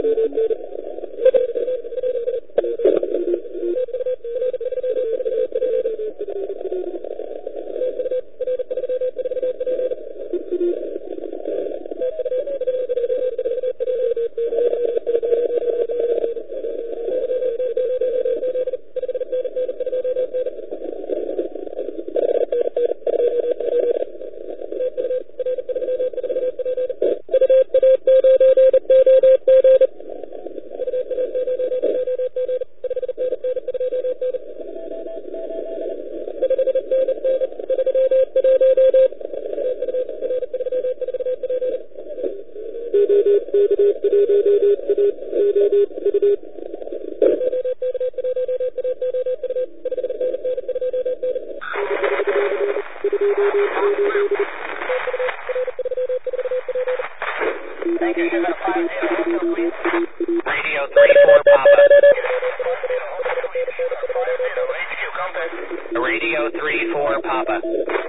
Radio 3-4 Papa.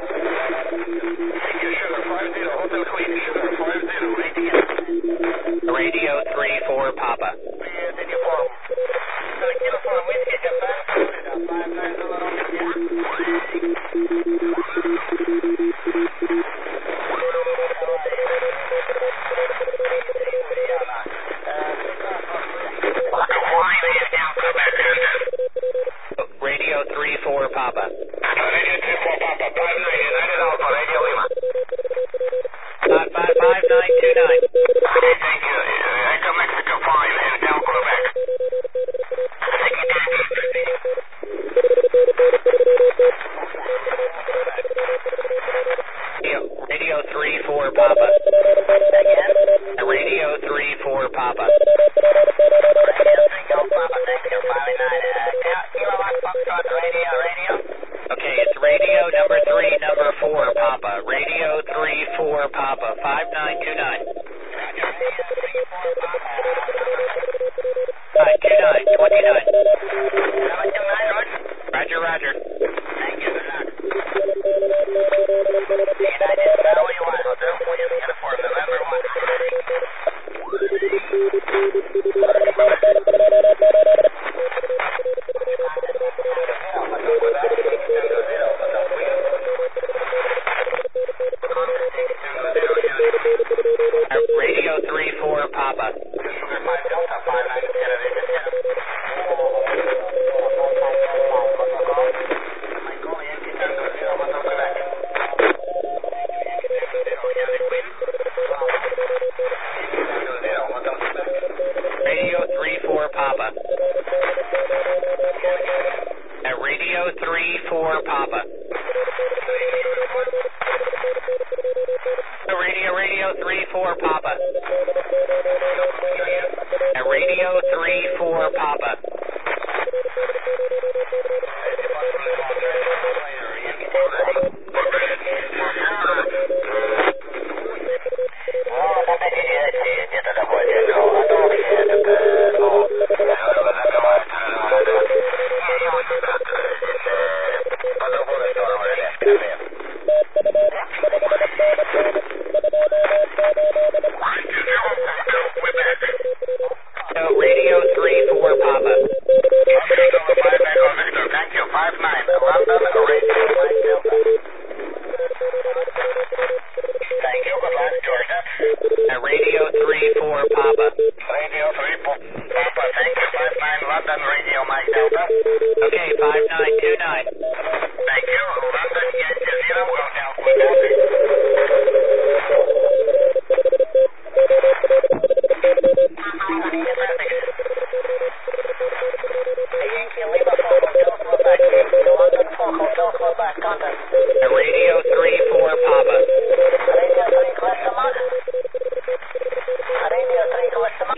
Radio 3-4 Papa. Radio 3-4 Papa. Radio 3-4 Papa. 59 United Alpha. Radio Lima. 5929. Okay, thank you. Echo Mexico 5 and down Quebec. Radio 3-4 Papa. Again? Radio 3-4 Papa. Radio 3 Papa, thank you, 59. Kilowatt Foxtrot radio. Okay, it's radio number 3, number 4 Papa. Radio 3-4 Papa. 5929. Hi, 29. Roger. Thank you, good luck. United Valley 1, Hotel William, Uniform, November 1. Radio 3-4 Papa. Radio 3-4 Papa. Radio 3-4 Papa. Radio 3-4 Papa. Radio 3-4 Papa. Radio 3-4 Papa. Thank you. 5-9. London, Radio Mike Delta. Thank you. Good luck, Georgia. Radio 3-4 Papa. Radio 3-4 Papa. Thank you. 5-9. London, Radio Mike Delta. Okay, 5929. Thank you. London, Yankee 0. Well, down Quebec. Radio 3-4 Papa. Radio 3 question mark. Radio 3 question mark.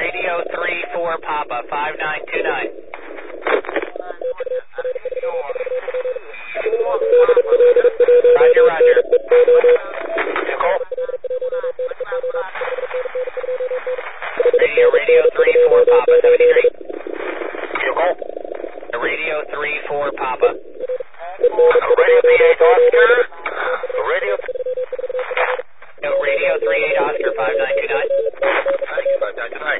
Radio 34 Papa, 5929. Roger, roger. Radio 34 Papa, 73. Radio 34 Papa. Radio 38 Oscar. Radio 38 Oscar, 5929. Thanks, 5929.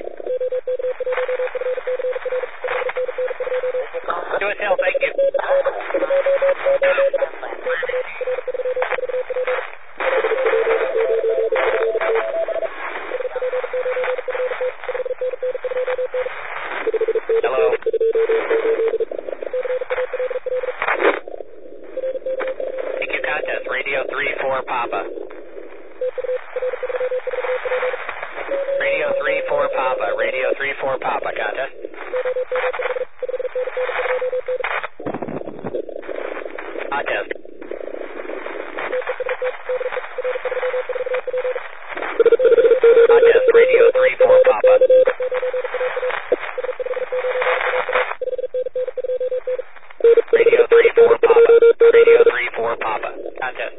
Do it, Hill, thank you. Hello. Thank you, contest. Radio 34 Papa. Radio 34 Papa. Radio 34 Papa, contest. Contest. Contest. Radio 34 Papa. Radio 34 Papa. Radio 34 Papa. Contest.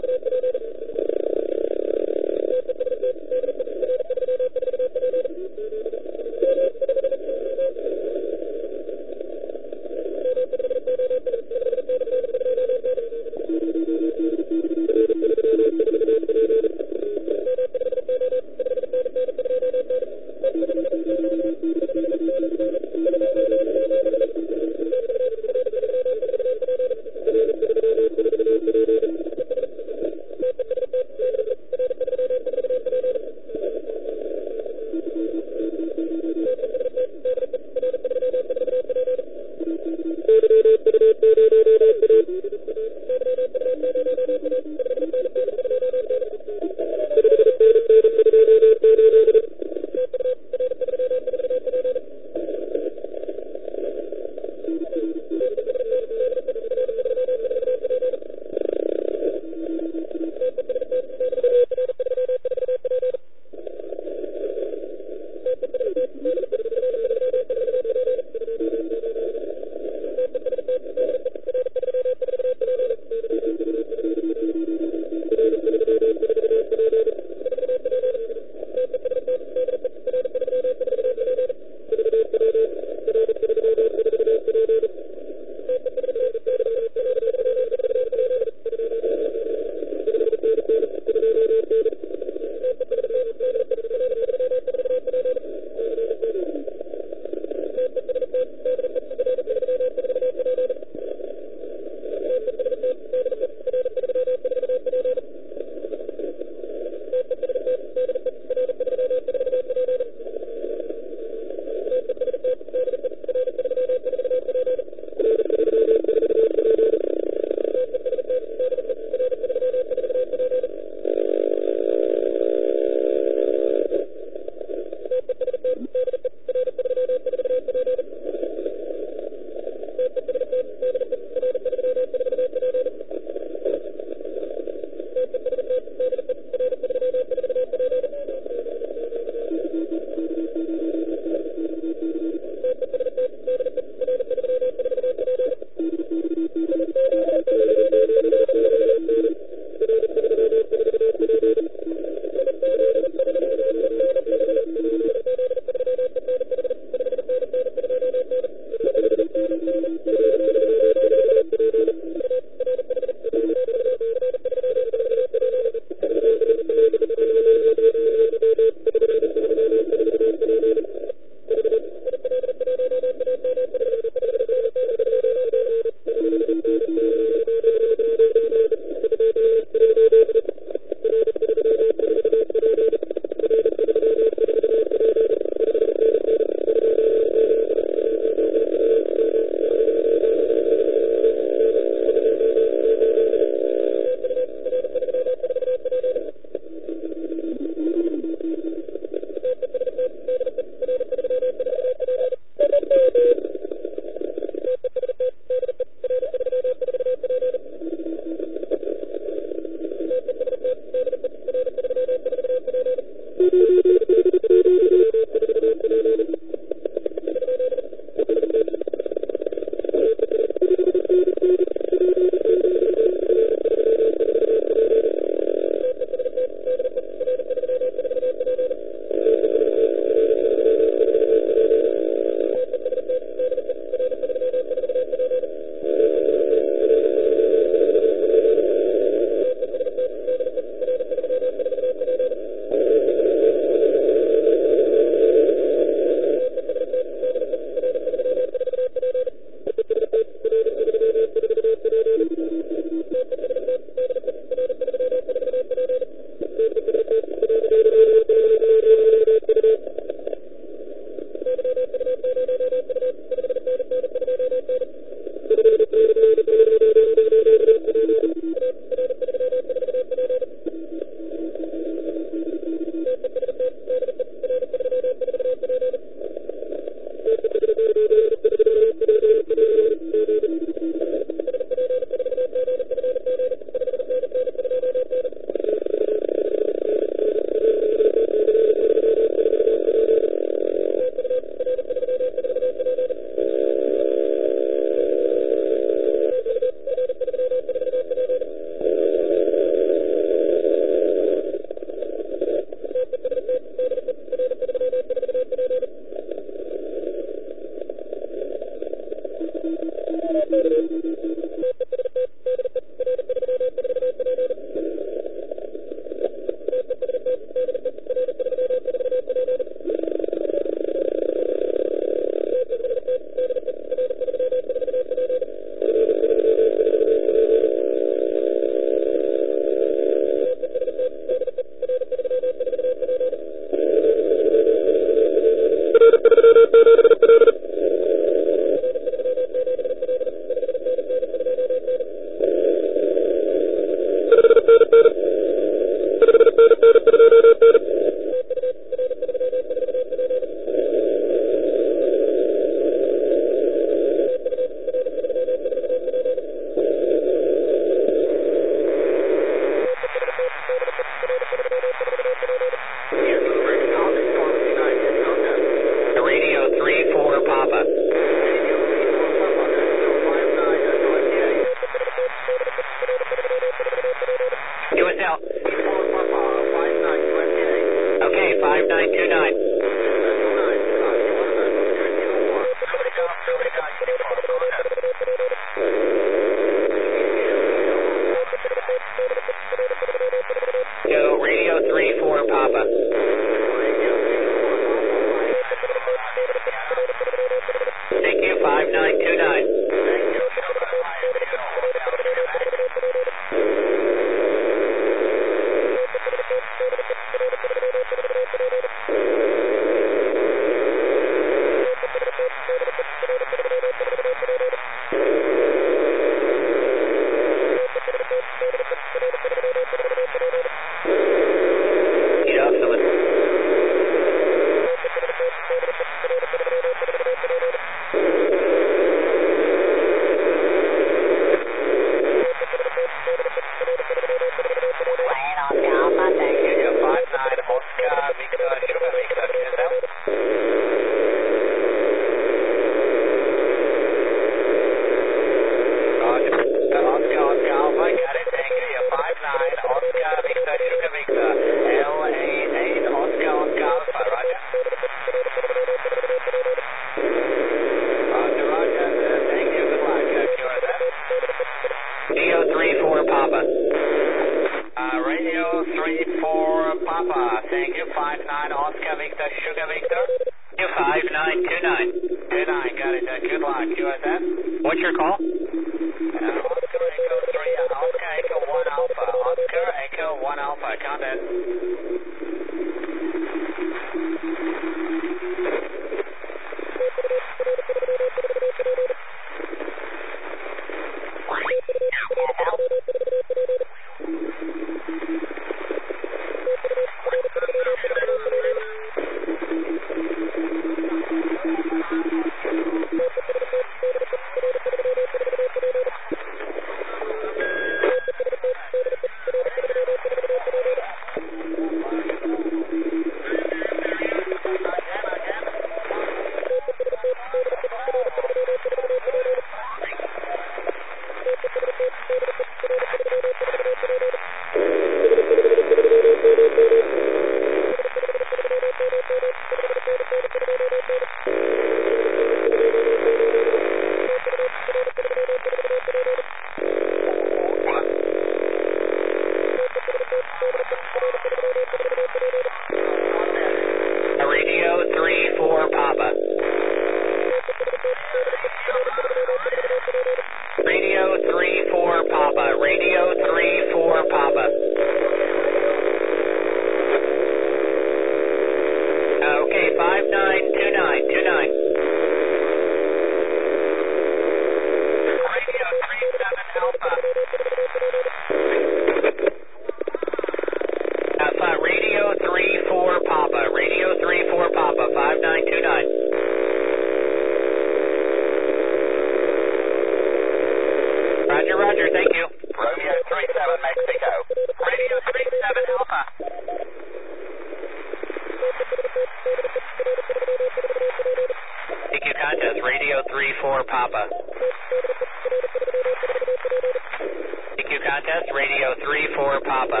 Radio 34 Papa.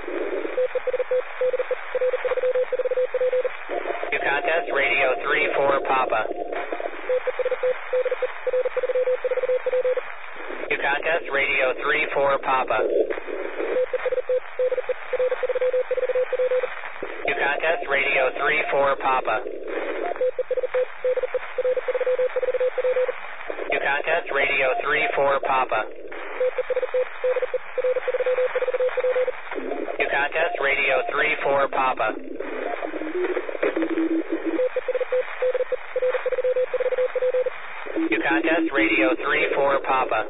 Q contest, Radio 34 Papa. Q contest, Radio 34 Papa. Q contest, Radio 34 Papa. Q contest, Radio 34 Papa. Q contest, Radio 34 Papa. Q contest, Radio 34 Papa.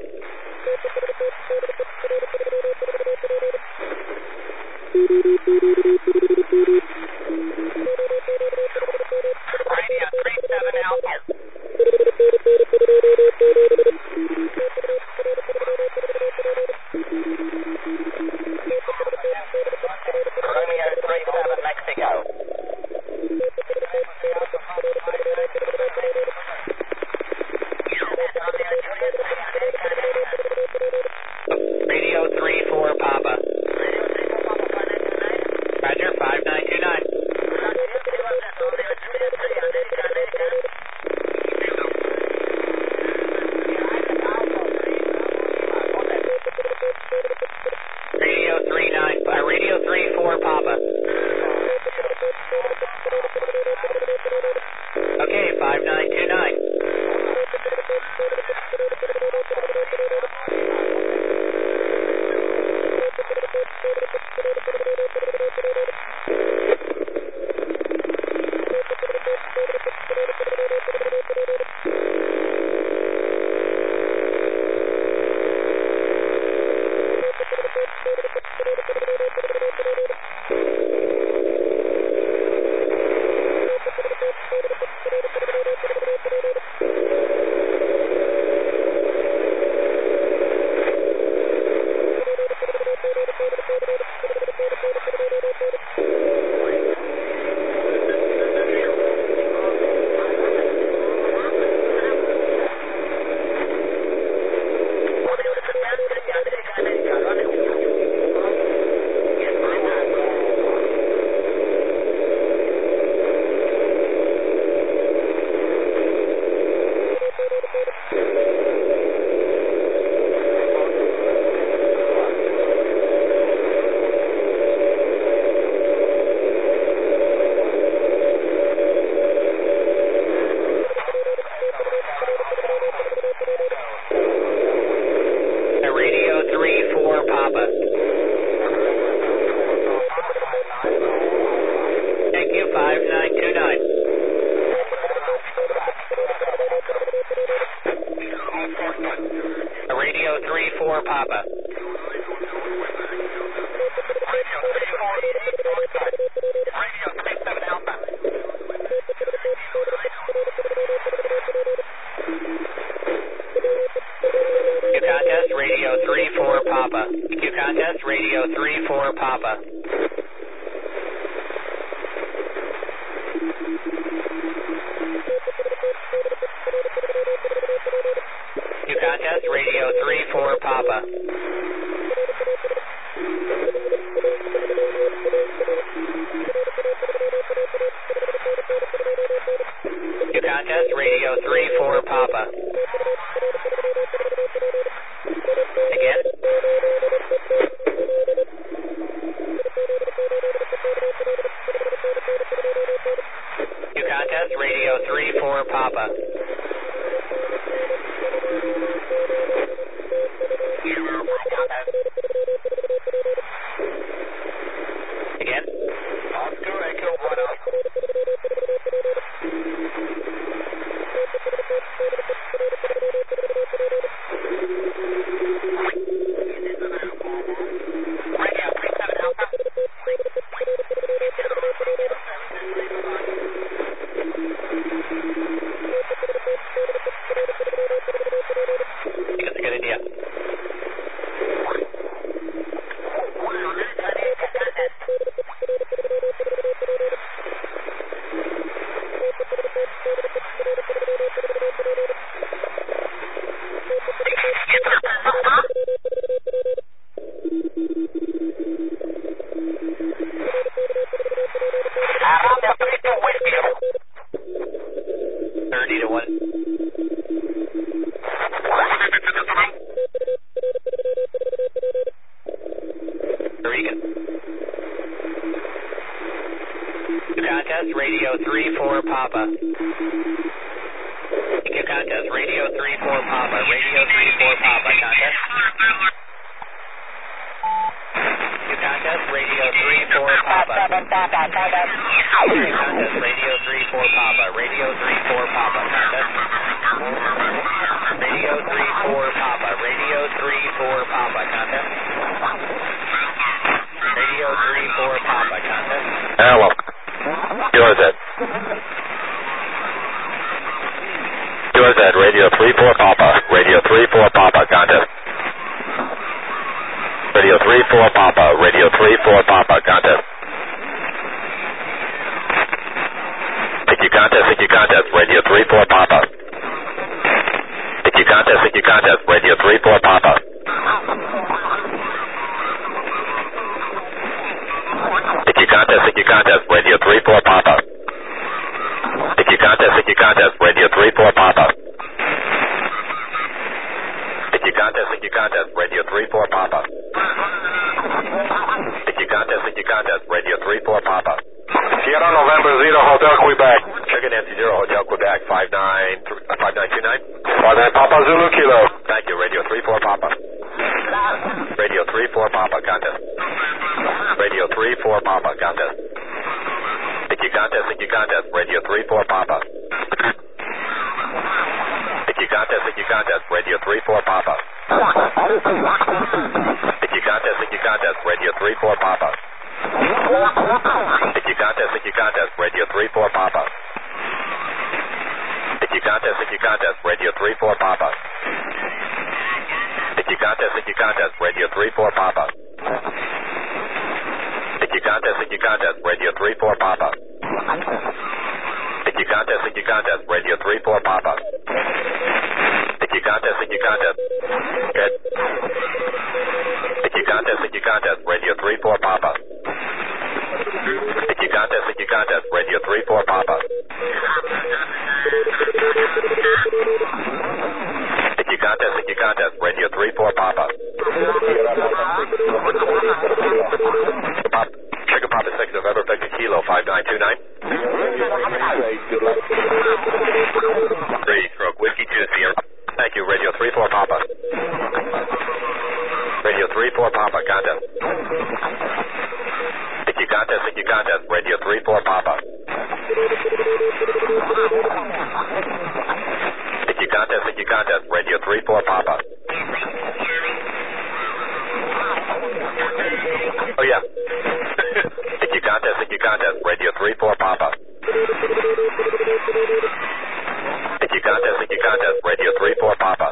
Radio 37 Alpha. Romeo 37 Mexico. Radio 34 Papa. Roger, 5929. Radio 34 Papa. Okay, 5929. Radio 34 Papa. Thank you, 5929. Radio 34 Papa. Radio 37 Alpha. Q contest, Radio 34 Papa. Q contest, Radio 34 Papa. Q contest, Radio 34 Papa. Q contest, Radio 34 Papa. Again. contest, Radio 3-4 Papa. Thank you, contest, Radio 3-4 Papa. Radio 3-4 Papa, contest. You contest, Radio 3-4 Papa. You contest, Radio 3-4 Papa. Radio 3-4 Papa, contest. Radio 3-4 Papa. Radio 3-4 Papa, contest. Radio 3-4 Papa, contest. Hello. QRZ. QRZ, Radio 3-4 Papa. Radio 3-4 Papa, contest. Radio 3-4 Papa. Radio 3-4 Papa, contest. Thank you, contest. Thank you, contest. Radio 3-4 Papa. Thank you, contest. Thank you, contest. Radio 3-4 Papa. Thank you, contest. Thank you, contest. Radio 3-4 Papa. Thank you, contest. Thank you, contest. Radio 3-4 Papa. Thank you, contest. Thank you, contest. Radio 3-4 Papa. Thank you, contest. Thank you, contest. Radio 3-4 Papa. Sierra November 0 Hotel Quebec. Chicken Nancy 0 Hotel Quebec 5929. 59 Papa Zulu Kilo. Thank you, Radio 3-4 Papa. Radio 3-4 Papa, contest. Radio 3-4 Papa, contest. Thank you, contest. Thank you, contest. Radio 3-4 Papa. Thank you, contest. Thank you, contest. Radio 3-4 Papa. Thank you, contest. Thank you, contest. Radio 3-4 Papa. Thank you, contest. Thank you, contest. Radio 3-4 Papa. Thank you, contest. Thank you, contest. Radio 3-4 Papa. Thank you, contest. Thank you, contest. Radio 3-4 Papa. Thank you, contest. Thank you, contest. Radio 3-4 Papa. Thank you, contest. Thank you, contest. Radio 3-4 Papa. Thank you, contest. Thank you, contest. Good. Thank you, contest. Thank you, contest. Radio 3-4 Papa. Thank you, contest. Thank you, contest. Radio 3-4 Papa. Thank you, contest. Thank you, contest. Radio 3-4 Papa. Trigger Papa 6 November, Victor Kilo 5929. 3 stroke Whiskey 2 Sierra. Thank you, Radio 3-4 Papa. Radio 3-4 Papa, contest. Thank you, contest. Thank you, contest. Radio 3-4 Papa. Thank you, contest. Thank you, contest. Radio 3-4 Papa. Oh, yeah. Thank you, contest. Thank you, contest. Radio 3-4 Papa. Thank you, contest. Thank you, contest. Radio 3-4 Papa.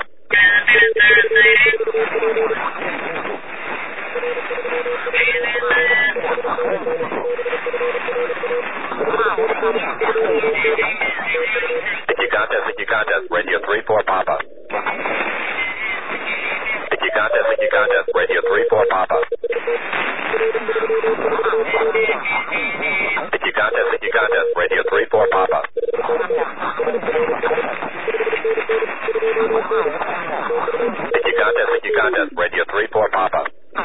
Thank you, contest. Thank you, contest. Radio 3-4 Papa. Thank you, contest. Thank you, contest. Radio 3-4 Papa. Thank you, contest. Thank you, contest. Radio 3-4 Papa. Thank you, contest. Thank you, contest. Radio 3-4 Papa.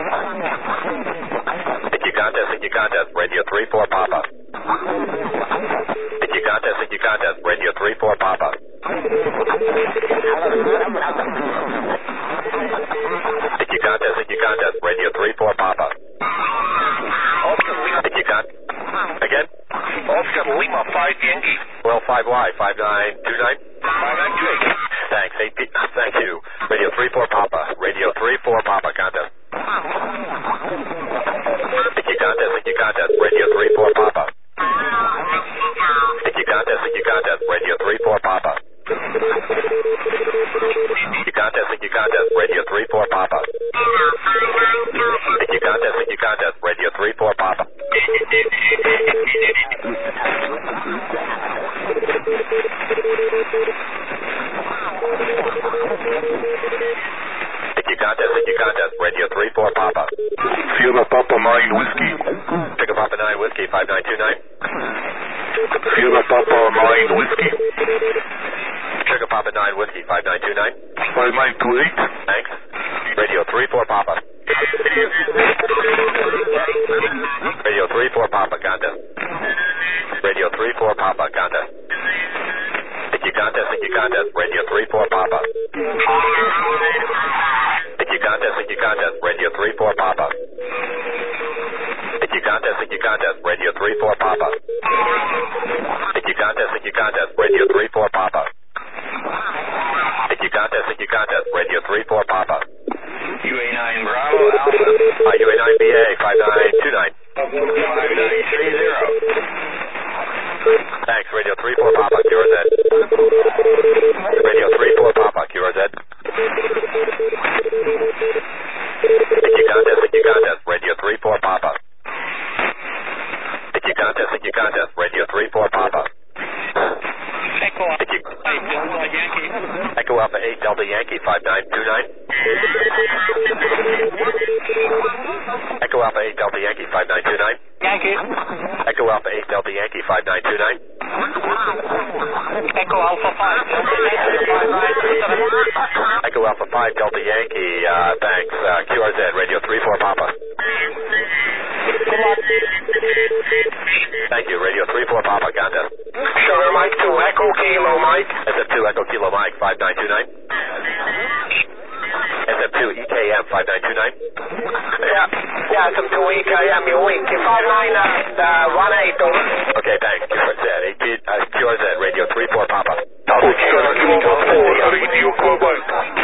Thank you, contest. Thank you, contest. Radio 3-4 Papa. Thank you, contest. Thank you, contest. Radio 3-4 Papa. Thank you, contest. Thank you, contest. Radio 3-4 Papa. Thank you, contest. Again? Oscar Lima 5 Yankee. Well, 5Y, 5929. 5928. Thanks. Thank you. Radio 3-4 Papa. Radio 3-4 Papa, contest. Thank you, contest. Thank you, contest. Radio 3-4 Papa. Thank you, contest. Thank you, contest. Radio 3-4 Papa. Thank you, contest. Thank you, contest. Radio 3-4 Papa. Thank you, contest. Thank you, contest. Radio 3-4 Papa. Thank you, contest. Thank you, contest. Radio 3-4 Papa. Sierra Papa 9 Whiskey. Trigger Papa 9 Whiskey 5929. Sierra Papa 9 Whiskey. Trigger Papa 9 Whiskey 5929. 5928. Thanks. Radio 3-4 Papa. Radio 3-4 Papa, contest. Radio 3-4 contest, Radio 3-4 Papa. CQ contest, Radio 3-4 Papa. CQ contest, Radio 3-4 Papa. CQ contest, Radio 3-4 Papa. CQ contest, Radio 3-4 Papa. UA9 Bravo Alpha. UA9 BA 5929. 5930. Thanks, Radio 3-4 Papa, QRZ. Radio 3-4 Papa, QRZ. CQ contest, Radio 3-4 Papa. CQ contest, Radio 3-4 Papa. Echo Alpha 8 Delta Yankee 5929. Echo Alpha 8 Delta Yankee 5929. Yankee. Echo Alpha 8 Delta Yankee 5929. Echo Alpha 5 Delta Yankee 5927. Echo Alpha 5 Delta Yankee, thanks. QRZ, Radio 3-4 Papa. Good luck. Thank you, Radio 3-4 Papa, contest. Sugar Mike 2 Echo Kilo Mike. SF2 Echo Kilo Mike 5929. SF2 EKM 5929. Yeah, some 2 EKM, you wink. 5918 over. Okay, thanks. QRZ, Radio 3-4 Papa. Radio 3-4 Papa.